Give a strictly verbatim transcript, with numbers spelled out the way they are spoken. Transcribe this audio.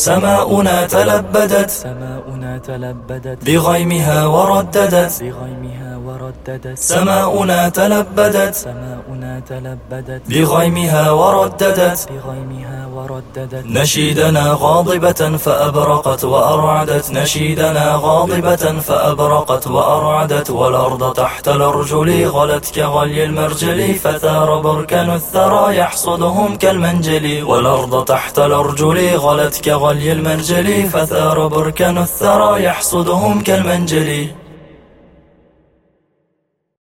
سماؤنا تلبدت سماؤنا تلبدت بغيمها ورددت بغيمها ورددت سماؤنا تلبدت سماؤنا تلبدت بغيمها ورددت بغيمها ورددت نشيدنا غاضبة فأبرقت وأرعدت نشيدنا غاضبة فأبرقت وأرعدت والأرض تحت الأرجل غلت كغلي المرجل فثار بركان الثرى يحصدهم كالمنجل والأرض تحت الأرجل غلت كغلي المرجل فثار بركان الثرى يحصدهم كالمنجل